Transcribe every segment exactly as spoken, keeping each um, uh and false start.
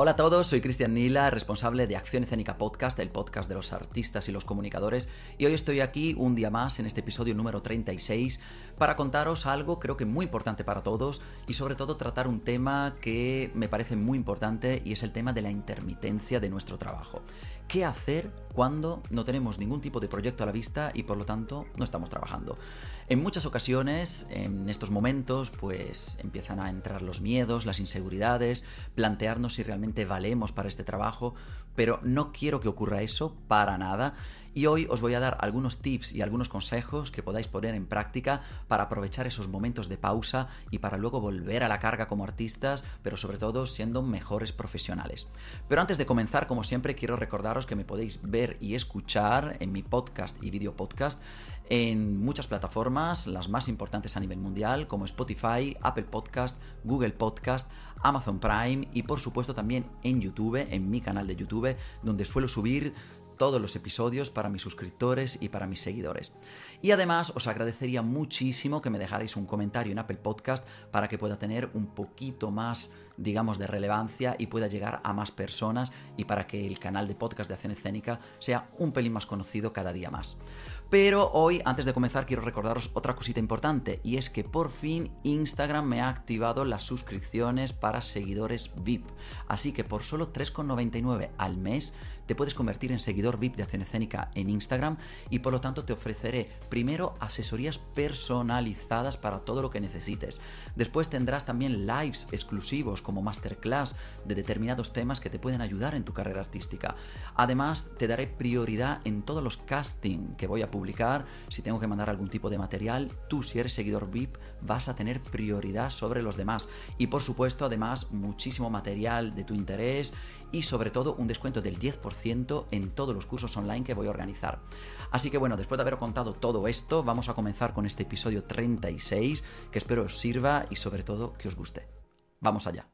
Hola a todos, soy Cristian Nila, responsable de Acción Escénica Podcast, el podcast de los artistas y los comunicadores, y hoy estoy aquí un día más en este episodio número treinta y seis para contaros algo creo que muy importante para todos y sobre todo tratar un tema que me parece muy importante y es el tema de la intermitencia de nuestro trabajo. ¿Qué hacer cuando no tenemos ningún tipo de proyecto a la vista y por lo tanto no estamos trabajando? En muchas ocasiones, en estos momentos, pues empiezan a entrar los miedos, las inseguridades, plantearnos si realmente valemos para este trabajo, pero no quiero que ocurra eso para nada. Y hoy os voy a dar algunos tips y algunos consejos que podáis poner en práctica para aprovechar esos momentos de pausa y para luego volver a la carga como artistas, pero sobre todo siendo mejores profesionales. Pero antes de comenzar, como siempre, quiero recordaros que me podéis ver y escuchar en mi podcast y video podcast en muchas plataformas, las más importantes a nivel mundial, como Spotify, Apple Podcast, Google Podcast, Amazon Prime y por supuesto también en YouTube, en mi canal de YouTube, donde suelo subir todos los episodios para mis suscriptores y para mis seguidores. Y además os agradecería muchísimo que me dejarais un comentario en Apple Podcast para que pueda tener un poquito más, digamos, de relevancia y pueda llegar a más personas y para que el canal de podcast de Acción Escénica sea un pelín más conocido cada día más. Pero hoy, antes de comenzar, quiero recordaros otra cosita importante y es que por fin Instagram me ha activado las suscripciones para seguidores V I P. Así que por solo tres con noventa y nueve al mes te puedes convertir en seguidor V I P de Acción Escénica en Instagram y por lo tanto te ofreceré primero asesorías personalizadas para todo lo que necesites. Después tendrás también lives exclusivos como masterclass de determinados temas que te pueden ayudar en tu carrera artística. Además te daré prioridad en todos los castings que voy a publicar. Si tengo que mandar algún tipo de material, tú si eres seguidor V I P vas a tener prioridad sobre los demás. Y por supuesto además muchísimo material de tu interés y sobre todo un descuento del diez por ciento en todos los cursos online que voy a organizar. Así que bueno, después de haber contado todo esto, vamos a comenzar con este episodio treinta y seis que espero os sirva y sobre todo que os guste. Vamos allá.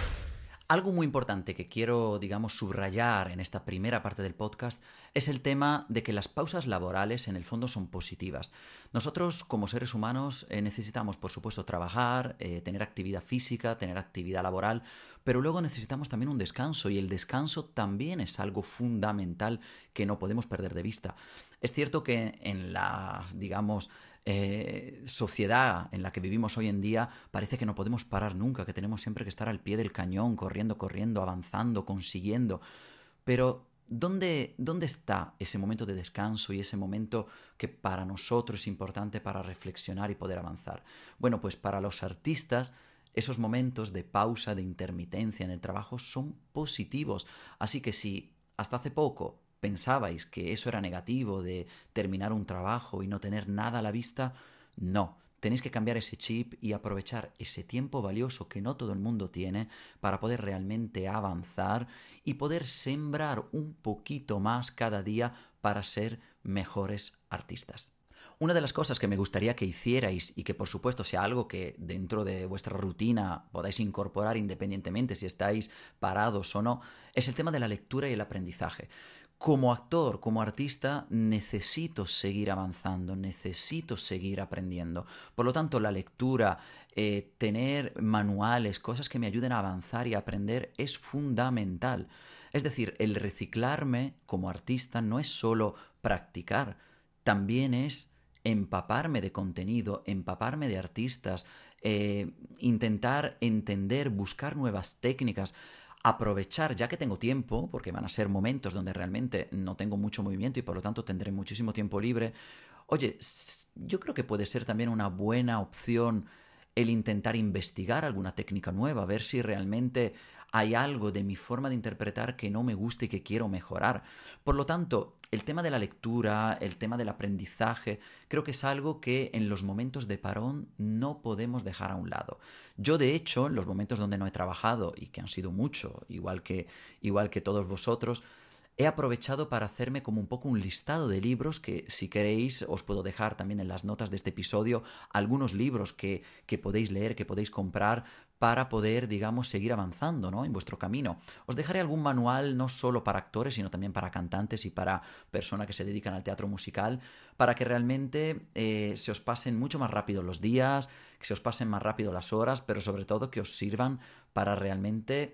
Algo muy importante que quiero, digamos, subrayar en esta primera parte del podcast es el tema de que las pausas laborales en el fondo son positivas. Nosotros como seres humanos eh, necesitamos, por supuesto, trabajar, eh, tener actividad física, tener actividad laboral, pero luego necesitamos también un descanso y el descanso también es algo fundamental que no podemos perder de vista. Es cierto que en la, digamos, Eh, sociedad en la que vivimos hoy en día parece que no podemos parar nunca, que tenemos siempre que estar al pie del cañón, corriendo, corriendo, avanzando, consiguiendo. Pero ¿dónde, dónde está ese momento de descanso y ese momento que para nosotros es importante para reflexionar y poder avanzar? Bueno, pues para los artistas esos momentos de pausa, de intermitencia en el trabajo son positivos. Así que si hasta hace poco pensabais que eso era negativo, de terminar un trabajo y no tener nada a la vista, no. Tenéis que cambiar ese chip y aprovechar ese tiempo valioso que no todo el mundo tiene para poder realmente avanzar y poder sembrar un poquito más cada día para ser mejores artistas. Una de las cosas que me gustaría que hicierais y que por supuesto sea algo que dentro de vuestra rutina podáis incorporar independientemente si estáis parados o no, es el tema de la lectura y el aprendizaje. Como actor, como artista, necesito seguir avanzando, necesito seguir aprendiendo. Por lo tanto, la lectura, eh, tener manuales, cosas que me ayuden a avanzar y a aprender es fundamental. Es decir, el reciclarme como artista no es solo practicar, también es empaparme de contenido, empaparme de artistas, eh, intentar entender, buscar nuevas técnicas, aprovechar ya que tengo tiempo, porque van a ser momentos donde realmente no tengo mucho movimiento y por lo tanto tendré muchísimo tiempo libre. Oye, yo creo que puede ser también una buena opción el intentar investigar alguna técnica nueva, ver si realmente hay algo de mi forma de interpretar que no me guste y que quiero mejorar. Por lo tanto, el tema de la lectura, el tema del aprendizaje, creo que es algo que en los momentos de parón no podemos dejar a un lado. Yo, de hecho, en los momentos donde no he trabajado, y que han sido mucho, igual que, igual que todos vosotros, he aprovechado para hacerme como un poco un listado de libros que, si queréis, os puedo dejar también en las notas de este episodio algunos libros que, que podéis leer, que podéis comprar para poder, digamos, seguir avanzando, ¿no?, en vuestro camino. Os dejaré algún manual no solo para actores, sino también para cantantes y para personas que se dedican al teatro musical, para que realmente eh, se os pasen mucho más rápido los días, que se os pasen más rápido las horas, pero sobre todo que os sirvan para realmente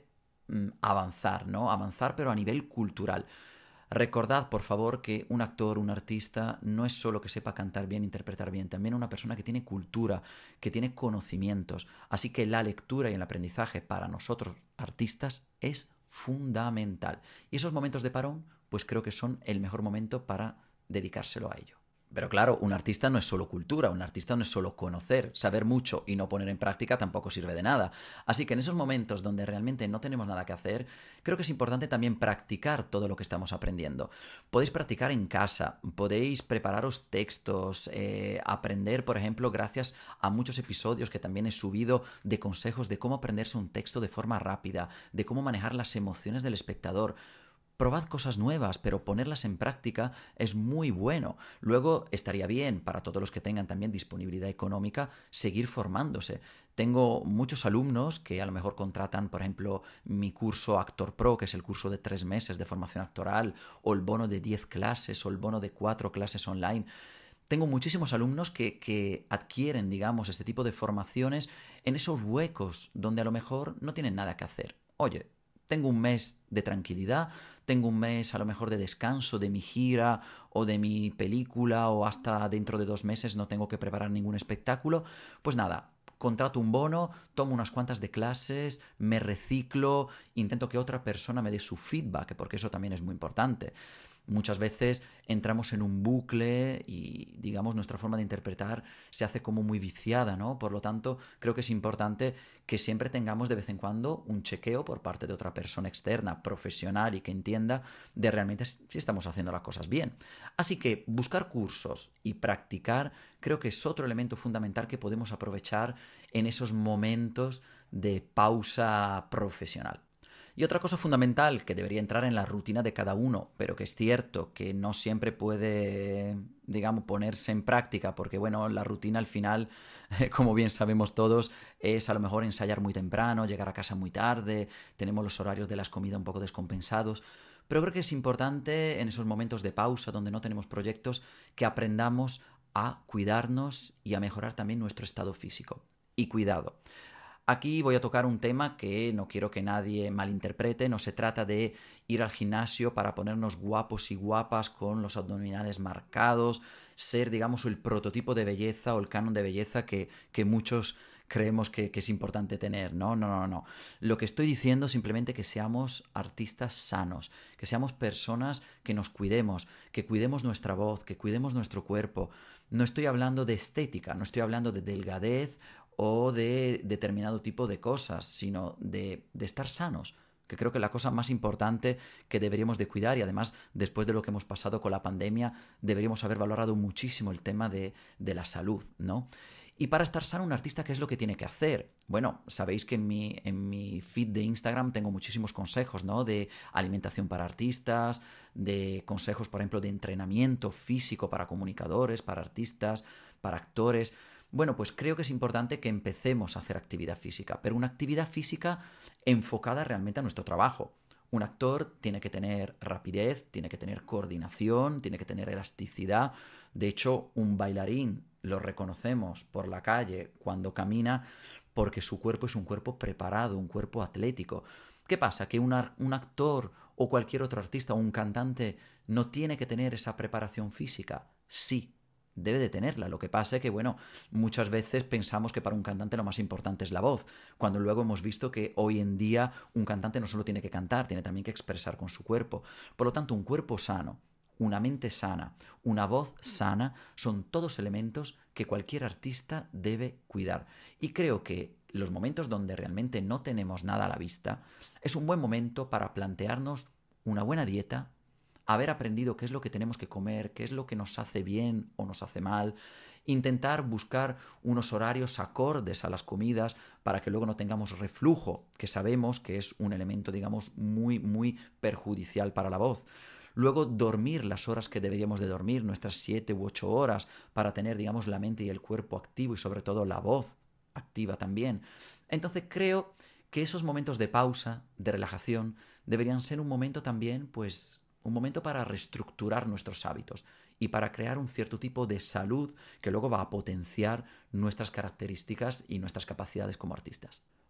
mm, avanzar, ¿no? Avanzar, pero a nivel cultural. Recordad, por favor, que un actor, un artista, no es solo que sepa cantar bien, interpretar bien, también una persona que tiene cultura, que tiene conocimientos. Así que la lectura y el aprendizaje para nosotros, artistas, es fundamental. Y esos momentos de parón, pues creo que son el mejor momento para dedicárselo a ello. Pero claro, un artista no es solo cultura, un artista no es solo conocer, saber mucho y no poner en práctica tampoco sirve de nada. Así que en esos momentos donde realmente no tenemos nada que hacer, creo que es importante también practicar todo lo que estamos aprendiendo. Podéis practicar en casa, podéis prepararos textos, eh, aprender, por ejemplo, gracias a muchos episodios que también he subido de consejos de cómo aprenderse un texto de forma rápida, de cómo manejar las emociones del espectador. Probad cosas nuevas, pero ponerlas en práctica es muy bueno. Luego estaría bien, para todos los que tengan también disponibilidad económica, seguir formándose. Tengo muchos alumnos que a lo mejor contratan, por ejemplo, mi curso Actor Pro, que es el curso de tres meses de formación actoral, o el bono de diez clases, o el bono de cuatro clases online. Tengo muchísimos alumnos que, que adquieren, digamos, este tipo de formaciones en esos huecos donde a lo mejor no tienen nada que hacer. Oye, tengo un mes de tranquilidad, tengo un mes a lo mejor de descanso de mi gira o de mi película, o hasta dentro de dos meses no tengo que preparar ningún espectáculo. Pues nada, contrato un bono, tomo unas cuantas de clases, me reciclo, intento que otra persona me dé su feedback, porque eso también es muy importante. Muchas veces entramos en un bucle y, digamos, nuestra forma de interpretar se hace como muy viciada, ¿no? Por lo tanto, creo que es importante que siempre tengamos de vez en cuando un chequeo por parte de otra persona externa, profesional y que entienda de realmente si estamos haciendo las cosas bien. Así que buscar cursos y practicar creo que es otro elemento fundamental que podemos aprovechar en esos momentos de pausa profesional. Y otra cosa fundamental que debería entrar en la rutina de cada uno, pero que es cierto que no siempre puede, digamos, ponerse en práctica, porque bueno, la rutina al final, como bien sabemos todos, es a lo mejor ensayar muy temprano, llegar a casa muy tarde, tenemos los horarios de las comidas un poco descompensados. Pero creo que es importante en esos momentos de pausa donde no tenemos proyectos que aprendamos a cuidarnos y a mejorar también nuestro estado físico. Y cuidado. Aquí voy a tocar un tema que no quiero que nadie malinterprete. No se trata de ir al gimnasio para ponernos guapos y guapas con los abdominales marcados, ser, digamos, el prototipo de belleza o el canon de belleza que, que muchos creemos que, que es importante tener. No, no, no, no. Lo que estoy diciendo es simplemente que seamos artistas sanos, que seamos personas que nos cuidemos, que cuidemos nuestra voz, que cuidemos nuestro cuerpo. No estoy hablando de estética, no estoy hablando de delgadez o de determinado tipo de cosas, sino de, de estar sanos, que creo que es la cosa más importante que deberíamos de cuidar. Y además, después de lo que hemos pasado con la pandemia, deberíamos haber valorado muchísimo el tema de, de la salud, ¿no? Y para estar sano, un artista, ¿qué es lo que tiene que hacer? Bueno, sabéis que en mi, en mi feed de Instagram tengo muchísimos consejos, ¿no? De alimentación para artistas, de consejos, por ejemplo, de entrenamiento físico para comunicadores, para artistas, para actores. Bueno, pues creo que es importante que empecemos a hacer actividad física, pero una actividad física enfocada realmente a nuestro trabajo. Un actor tiene que tener rapidez, tiene que tener coordinación, tiene que tener elasticidad. De hecho, un bailarín lo reconocemos por la calle cuando camina porque su cuerpo es un cuerpo preparado, un cuerpo atlético. ¿Qué pasa? ¿Que un, un actor o cualquier otro artista o un cantante no tiene que tener esa preparación física? Sí. Debe de tenerla. Lo que pasa es que, bueno, muchas veces pensamos que para un cantante lo más importante es la voz, cuando luego hemos visto que hoy en día un cantante no solo tiene que cantar, tiene también que expresar con su cuerpo. Por lo tanto, un cuerpo sano, una mente sana, una voz sana, son todos elementos que cualquier artista debe cuidar. Y creo que los momentos donde realmente no tenemos nada a la vista, es un buen momento para plantearnos una buena dieta, haber aprendido qué es lo que tenemos que comer, qué es lo que nos hace bien o nos hace mal, intentar buscar unos horarios acordes a las comidas para que luego no tengamos reflujo, que sabemos que es un elemento, digamos, muy, muy perjudicial para la voz. Luego, dormir las horas que deberíamos de dormir, nuestras siete u ocho horas, para tener, digamos, la mente y el cuerpo activo y sobre todo la voz activa también. Entonces creo que esos momentos de pausa, de relajación, deberían ser un momento también, pues, un momento para reestructurar nuestros hábitos y para crear un cierto tipo de salud que luego va a potenciar nuestras características y nuestras capacidades como artistas.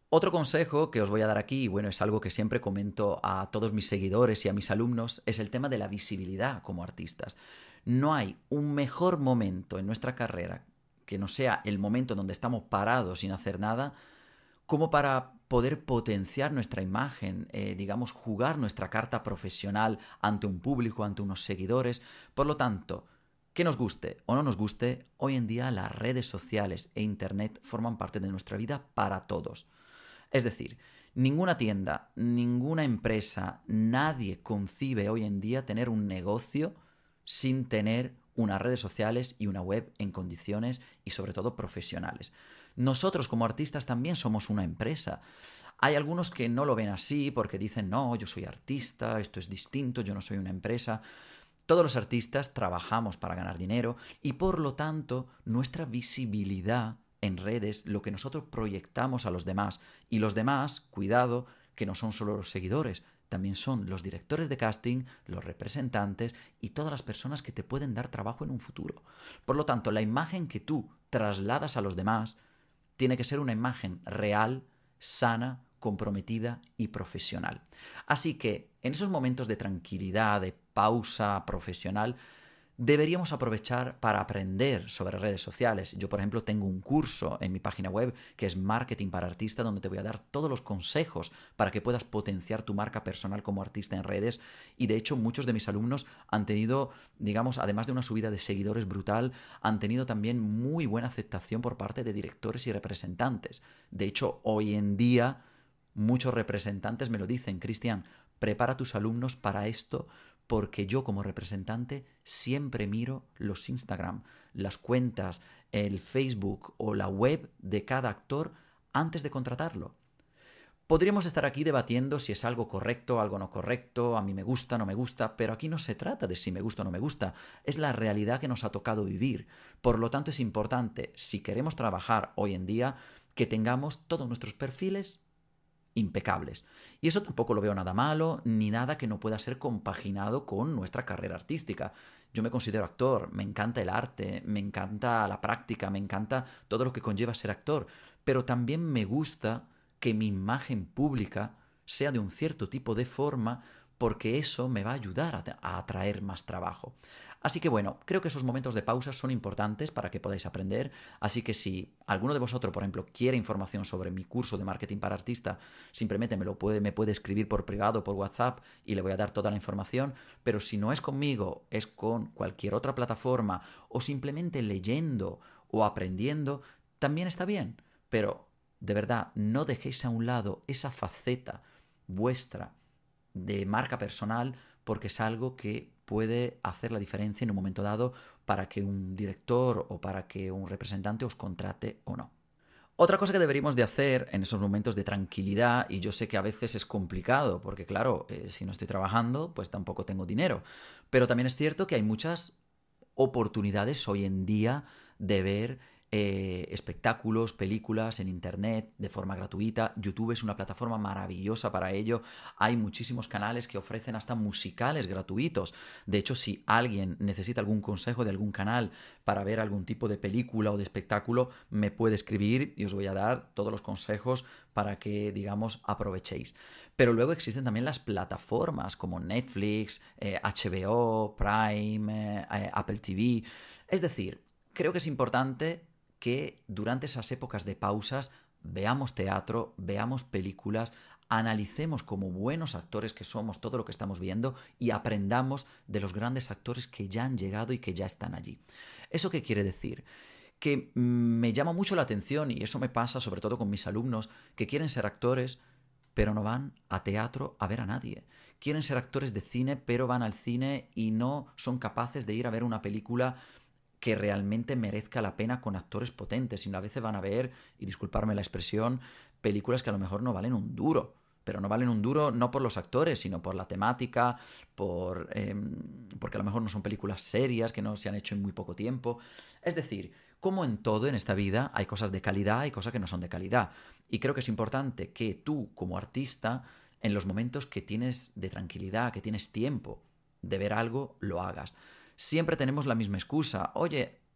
Otro consejo que os voy a dar aquí, y bueno, es algo que siempre comento a todos mis seguidores y a mis alumnos, es el tema de la visibilidad como artistas. No hay un mejor momento en nuestra carrera que no sea el momento donde estamos parados sin hacer nada, como para poder potenciar nuestra imagen, eh, digamos, jugar nuestra carta profesional ante un público, ante unos seguidores. Por lo tanto, que nos guste o no nos guste, hoy en día las redes sociales e Internet forman parte de nuestra vida para todos. Es decir, ninguna tienda, ninguna empresa, nadie concibe hoy en día tener un negocio sin tener unas redes sociales y una web en condiciones y sobre todo profesionales. Nosotros como artistas también somos una empresa. Hay algunos que no lo ven así porque dicen, no, yo soy artista, esto es distinto, yo no soy una empresa. Todos los artistas trabajamos para ganar dinero y por lo tanto nuestra visibilidad en redes, lo que nosotros proyectamos a los demás, y los demás, cuidado, que no son solo los seguidores, también son los directores de casting, los representantes y todas las personas que te pueden dar trabajo en un futuro. Por lo tanto, la imagen que tú trasladas a los demás tiene que ser una imagen real, sana, comprometida y profesional. Así que en esos momentos de tranquilidad, de pausa profesional, deberíamos aprovechar para aprender sobre redes sociales. Yo, por ejemplo, tengo un curso en mi página web que es Marketing para Artista, donde te voy a dar todos los consejos para que puedas potenciar tu marca personal como artista en redes. Y de hecho, muchos de mis alumnos han tenido, digamos, además de una subida de seguidores brutal, han tenido también muy buena aceptación por parte de directores y representantes. De hecho, hoy en día, muchos representantes me lo dicen, Cristian, prepara a tus alumnos para esto, porque yo como representante siempre miro los Instagram, las cuentas, el Facebook o la web de cada actor antes de contratarlo. Podríamos estar aquí debatiendo si es algo correcto, algo no correcto, a mí me gusta, no me gusta, pero aquí no se trata de si me gusta o no me gusta, es la realidad que nos ha tocado vivir. Por lo tanto, es importante, si queremos trabajar hoy en día, que tengamos todos nuestros perfiles impecables. Y eso tampoco lo veo nada malo, ni nada que no pueda ser compaginado con nuestra carrera artística. Yo me considero actor, me encanta el arte, me encanta la práctica, me encanta todo lo que conlleva ser actor, pero también me gusta que mi imagen pública sea de un cierto tipo de forma, porque eso me va a ayudar a, a atraer más trabajo. Así que bueno, creo que esos momentos de pausa son importantes para que podáis aprender, así que si alguno de vosotros, por ejemplo, quiere información sobre mi curso de marketing para artista, simplemente me lo puede, me puede escribir por privado, por WhatsApp, y le voy a dar toda la información, pero si no es conmigo, es con cualquier otra plataforma, o simplemente leyendo o aprendiendo, también está bien, pero de verdad, no dejéis a un lado esa faceta vuestra de marca personal, porque es algo que puede hacer la diferencia en un momento dado para que un director o para que un representante os contrate o no. Otra cosa que deberíamos de hacer en esos momentos de tranquilidad, y yo sé que a veces es complicado, porque claro, eh, si no estoy trabajando, pues tampoco tengo dinero, pero también es cierto que hay muchas oportunidades hoy en día de ver Eh, espectáculos, películas en internet de forma gratuita. YouTube es una plataforma maravillosa para ello. Hay muchísimos canales que ofrecen hasta musicales gratuitos. De hecho, si alguien necesita algún consejo de algún canal para ver algún tipo de película o de espectáculo, me puede escribir y os voy a dar todos los consejos para que, digamos, aprovechéis. Pero luego existen también las plataformas como Netflix, eh, H B O, Prime, eh, Apple T V. Es decir, creo que es importante que durante esas épocas de pausas veamos teatro, veamos películas, analicemos como buenos actores que somos todo lo que estamos viendo y aprendamos de los grandes actores que ya han llegado y que ya están allí. ¿Eso qué quiere decir? Que me llama mucho la atención, y eso me pasa sobre todo con mis alumnos, que quieren ser actores pero no van a teatro a ver a nadie. Quieren ser actores de cine pero van al cine y no son capaces de ir a ver una película que realmente merezca la pena con actores potentes, sino a veces van a ver, y disculparme la expresión, películas que a lo mejor no valen un duro, pero no valen un duro no por los actores, sino por la temática, por eh, porque a lo mejor no son películas serias, que no se han hecho en muy poco tiempo. Es decir, como en todo en esta vida, hay cosas de calidad y cosas que no son de calidad. Y creo que es importante que tú, como artista, en los momentos que tienes de tranquilidad, que tienes tiempo de ver algo, lo hagas. Siempre tenemos la misma excusa. Oye,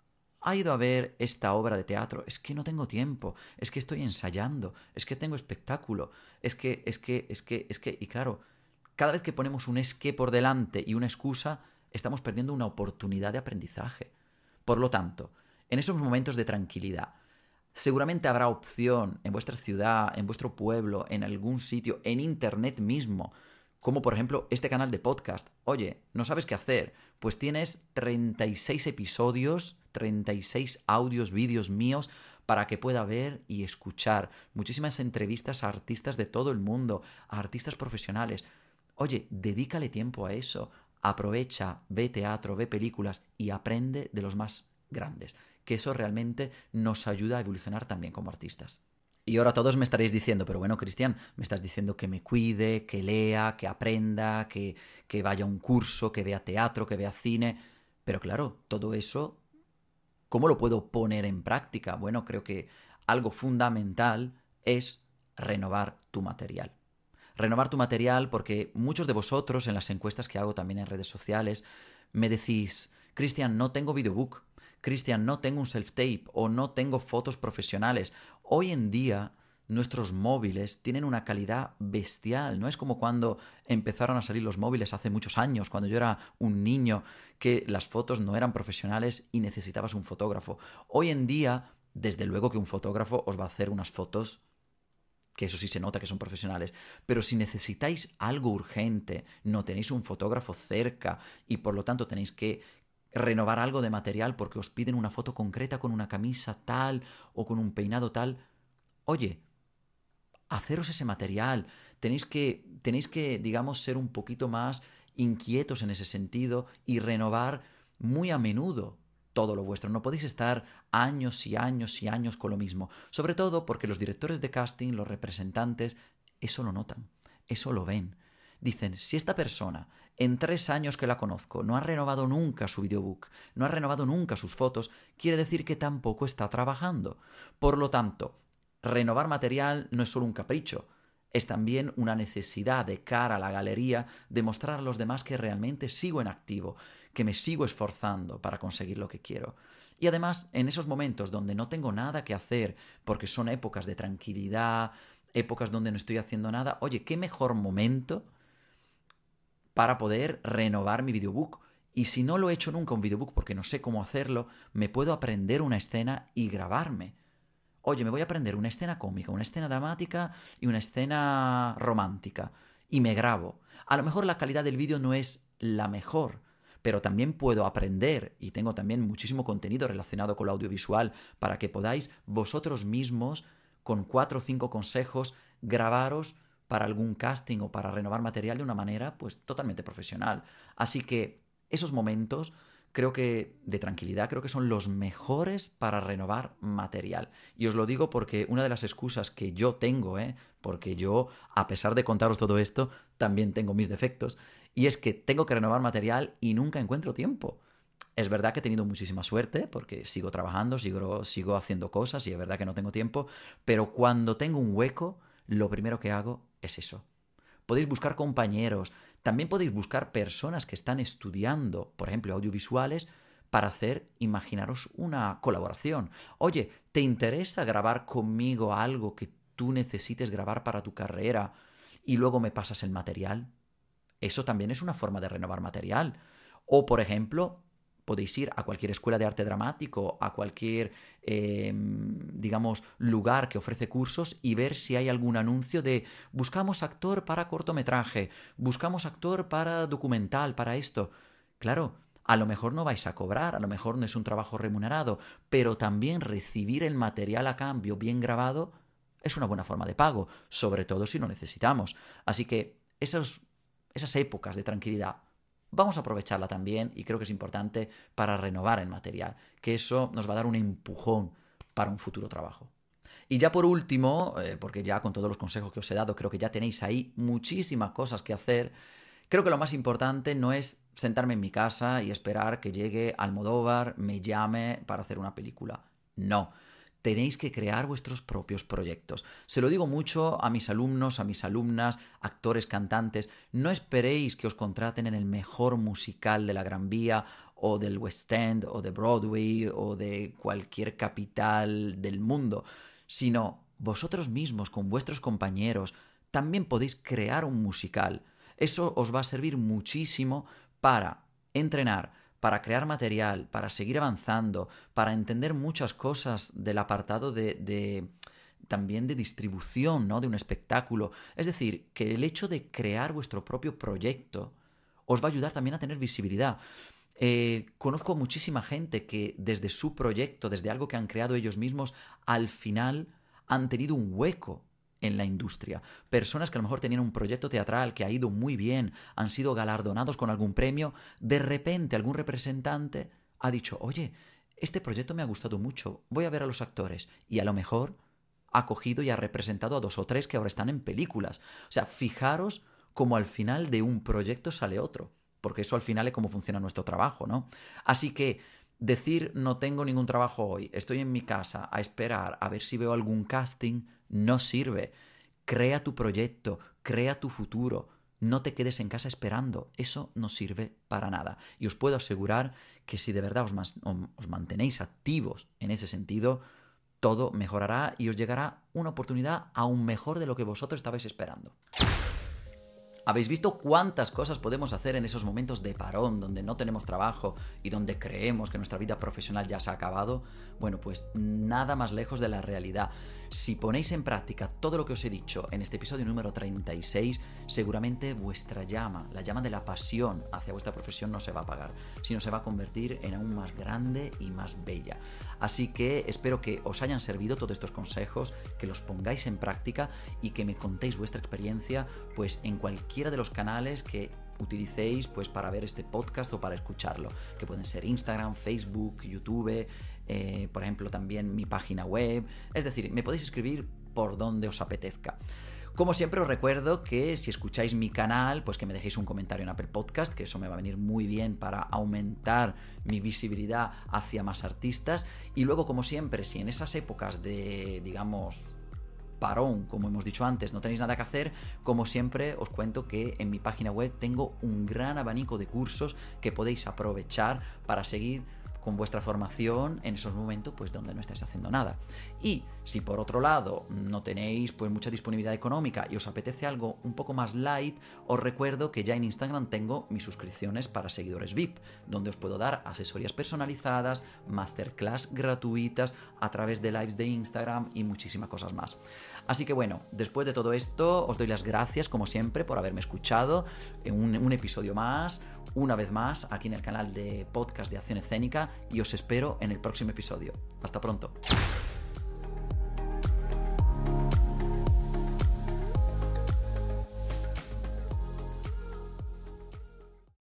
¿Ha ido a ver esta obra de teatro? Es que no tengo tiempo, es que estoy ensayando, es que tengo espectáculo, es que, es que, es que, es que... Y claro, cada vez que ponemos un es que por delante y una excusa, estamos perdiendo una oportunidad de aprendizaje. Por lo tanto, en esos momentos de tranquilidad, seguramente habrá opción en vuestra ciudad, en vuestro pueblo, en algún sitio, en internet mismo, como por ejemplo este canal de podcast. Oye, ¿no sabes qué hacer? Pues tienes treinta y seis episodios, treinta y seis audios, vídeos míos para que pueda ver y escuchar muchísimas entrevistas a artistas de todo el mundo, a artistas profesionales. Oye, dedícale tiempo a eso, aprovecha, ve teatro, ve películas y aprende de los más grandes, que eso realmente nos ayuda a evolucionar también como artistas. Y ahora todos me estaréis diciendo, pero bueno, Cristian, me estás diciendo que me cuide, que lea, que aprenda, que, que vaya a un curso, que vea teatro, que vea cine. Pero claro, todo eso, ¿cómo lo puedo poner en práctica? Bueno, creo que algo fundamental es renovar tu material. Renovar tu material porque muchos de vosotros en las encuestas que hago también en redes sociales me decís, Cristian, no tengo videobook, Cristian, no tengo un self-tape o no tengo fotos profesionales. Hoy en día nuestros móviles tienen una calidad bestial. No es como cuando empezaron a salir los móviles hace muchos años, cuando yo era un niño, que las fotos no eran profesionales y necesitabas un fotógrafo. Hoy en día, desde luego que un fotógrafo os va a hacer unas fotos que eso sí se nota que son profesionales, pero si necesitáis algo urgente, no tenéis un fotógrafo cerca y por lo tanto tenéis que renovar algo de material porque os piden una foto concreta con una camisa tal o con un peinado tal, oye, haceros ese material, tenéis que, tenéis que, digamos, ser un poquito más inquietos en ese sentido y renovar muy a menudo todo lo vuestro. No podéis estar años y años y años con lo mismo. Sobre todo porque los directores de casting, los representantes, eso lo notan, eso lo ven. Dicen, si esta persona, en tres años que la conozco, no ha renovado nunca su videobook, no ha renovado nunca sus fotos, quiere decir que tampoco está trabajando. Por lo tanto, renovar material no es solo un capricho, es también una necesidad de cara a la galería de mostrar a los demás que realmente sigo en activo, que me sigo esforzando para conseguir lo que quiero. Y además, en esos momentos donde no tengo nada que hacer, porque son épocas de tranquilidad, épocas donde no estoy haciendo nada, oye, qué mejor momento para poder renovar mi videobook. Y si no lo he hecho nunca un videobook porque no sé cómo hacerlo, me puedo aprender una escena y grabarme. Oye, me voy a aprender una escena cómica, una escena dramática y una escena romántica. Y me grabo. A lo mejor la calidad del vídeo no es la mejor, pero también puedo aprender y tengo también muchísimo contenido relacionado con lo audiovisual para que podáis vosotros mismos, con cuatro o cinco consejos, grabaros para algún casting o para renovar material de una manera pues totalmente profesional. Así que esos momentos creo que de tranquilidad creo que son los mejores para renovar material. Y os lo digo porque una de las excusas que yo tengo, ¿eh? porque yo, a pesar de contaros todo esto, también tengo mis defectos, y es que tengo que renovar material y nunca encuentro tiempo. Es verdad que he tenido muchísima suerte porque sigo trabajando, sigo, sigo haciendo cosas y es verdad que no tengo tiempo, pero cuando tengo un hueco, lo primero que hago es eso. Podéis buscar compañeros, también podéis buscar personas que están estudiando, por ejemplo, audiovisuales, para hacer, imaginaros, una colaboración. Oye, ¿te interesa grabar conmigo algo que tú necesites grabar para tu carrera y luego me pasas el material? Eso también es una forma de renovar material. O, por ejemplo, podéis ir a cualquier escuela de arte dramático, a cualquier, eh, digamos, lugar que ofrece cursos y ver si hay algún anuncio de buscamos actor para cortometraje, buscamos actor para documental, para esto. Claro, a lo mejor no vais a cobrar, a lo mejor no es un trabajo remunerado, pero también recibir el material a cambio bien grabado es una buena forma de pago, sobre todo si lo necesitamos. Así que esos, esas épocas de tranquilidad, vamos a aprovecharla también y creo que es importante para renovar el material, que eso nos va a dar un empujón para un futuro trabajo. Y ya por último, eh, porque ya con todos los consejos que os he dado creo que ya tenéis ahí muchísimas cosas que hacer, creo que lo más importante no es sentarme en mi casa y esperar que llegue Almodóvar, me llame para hacer una película. No. Tenéis que crear vuestros propios proyectos. Se lo digo mucho a mis alumnos, a mis alumnas, actores, cantantes. No esperéis que os contraten en el mejor musical de la Gran Vía o del West End o de Broadway o de cualquier capital del mundo, sino vosotros mismos con vuestros compañeros también podéis crear un musical. Eso os va a servir muchísimo para entrenar, para crear material, para seguir avanzando, para entender muchas cosas del apartado de, de también de distribución, ¿no?, de un espectáculo. Es decir, que el hecho de crear vuestro propio proyecto os va a ayudar también a tener visibilidad. Eh, conozco muchísima gente que desde su proyecto, desde algo que han creado ellos mismos, al final han tenido un hueco en la industria. Personas que a lo mejor tenían un proyecto teatral que ha ido muy bien, han sido galardonados con algún premio, de repente algún representante ha dicho, oye, este proyecto me ha gustado mucho, voy a ver a los actores, y a lo mejor ha cogido y ha representado a dos o tres que ahora están en películas. O sea, fijaros cómo al final de un proyecto sale otro, porque eso al final es cómo funciona nuestro trabajo, ¿no? Así que decir no tengo ningún trabajo hoy, estoy en mi casa a esperar a ver si veo algún casting, no sirve. Crea tu proyecto, crea tu futuro, no te quedes en casa esperando, eso no sirve para nada. Y os puedo asegurar que si de verdad os, mas- os mantenéis activos en ese sentido, todo mejorará y os llegará una oportunidad aún mejor de lo que vosotros estabais esperando. ¿Habéis visto cuántas cosas podemos hacer en esos momentos de parón, donde no tenemos trabajo y donde creemos que nuestra vida profesional ya se ha acabado? Bueno, pues nada más lejos de la realidad. Si ponéis en práctica todo lo que os he dicho en este episodio número treinta y seis, seguramente vuestra llama, la llama de la pasión hacia vuestra profesión no se va a apagar, sino se va a convertir en aún más grande y más bella. Así que espero que os hayan servido todos estos consejos, que los pongáis en práctica y que me contéis vuestra experiencia pues en cualquiera de los canales que utilicéis pues para ver este podcast o para escucharlo, que pueden ser Instagram, Facebook, YouTube, eh, por ejemplo también mi página web. Es decir, me podéis escribir por donde os apetezca. Como siempre os recuerdo que si escucháis mi canal, pues que me dejéis un comentario en Apple Podcast, que eso me va a venir muy bien para aumentar mi visibilidad hacia más artistas. Y luego, como siempre, si en esas épocas de, digamos, parón, como hemos dicho antes, no tenéis nada que hacer, como siempre os cuento que en mi página web tengo un gran abanico de cursos que podéis aprovechar para seguir con vuestra formación en esos momentos pues donde no estáis haciendo nada. Y si por otro lado no tenéis pues mucha disponibilidad económica y os apetece algo un poco más light, os recuerdo que ya en Instagram tengo mis suscripciones para seguidores V I P, donde os puedo dar asesorías personalizadas, masterclass gratuitas a través de lives de Instagram y muchísimas cosas más. Así que bueno, después de todo esto os doy las gracias como siempre por haberme escuchado en un, un episodio más, una vez más aquí en el canal de podcast de Acción Escénica, y os espero en el próximo episodio. Hasta pronto.